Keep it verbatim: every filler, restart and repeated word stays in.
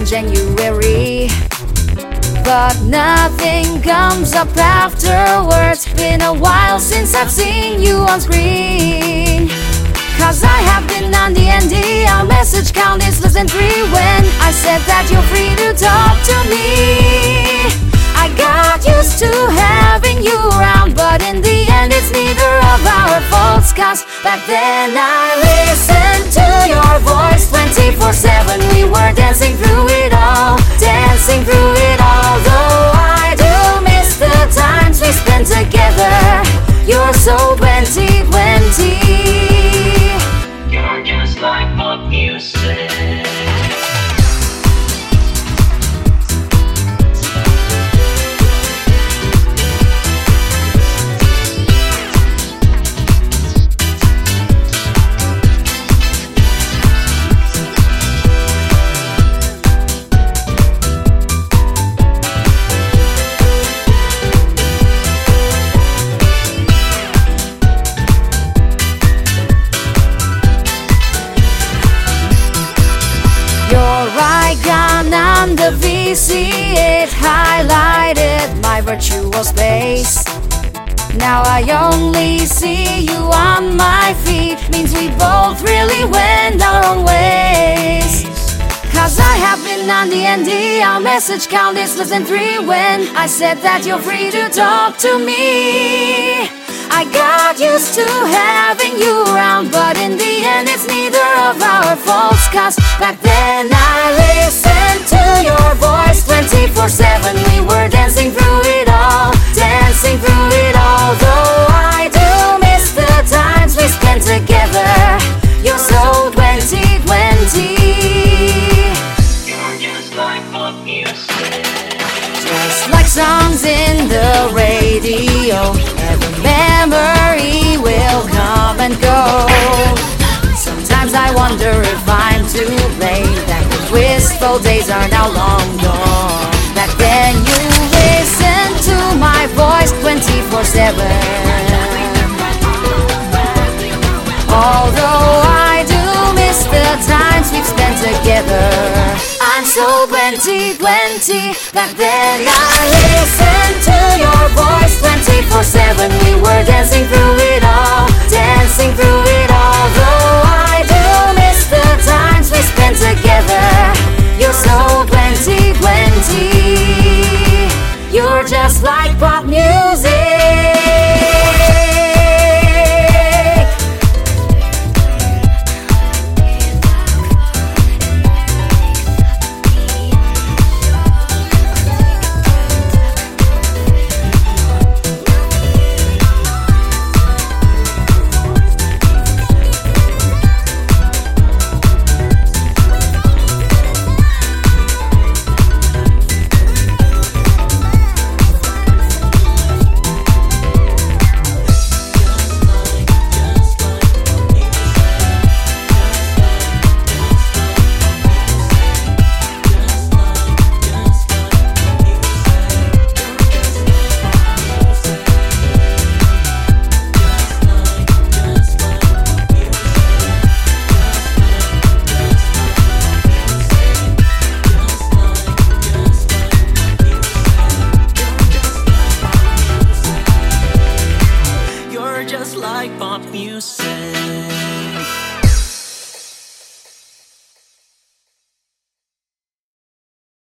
in January, but nothing comes up afterwards. Been a while since I've seen you on screen, cause I have been on the N D. Our message count is less than three when I said that you're free to talk to me. I got used to having you around, but in the end it's neither of our faults, cause back then I listened to your voice twenty-four seven. We were dancing through it all, dancing through it all. Though I do miss the times we spent together, you're so twenty twenty. You're just like pop music. On the V C, it highlighted my virtual space. Now I only see you on my feet. Means we both really went our own ways, cause I have been on the N D. Our message count is less than three when I said that you're free to talk to me. I got used to having you around, but in the end it's neither of our faults, cause back then I listened to your voice twenty-four seven. We were dancing through it all, dancing through it all. Though I do miss the times we spent together, you're so twenty twenty. You're just like pop music. Just like songs in the radio, every memory will come and go. Sometimes I wonder if I'm to blame, that the wistful days are now long gone. Back then you listened to my voice twenty-four seven. Although I do miss the times we've spent together, I'm so twenty twenty. Back then I listened to your voice twenty-four seven. We were dancing through it all, dancing through it all. Though I do miss the times we spent together, you're so twenty twenty. You're just like pop music. Just like pop music.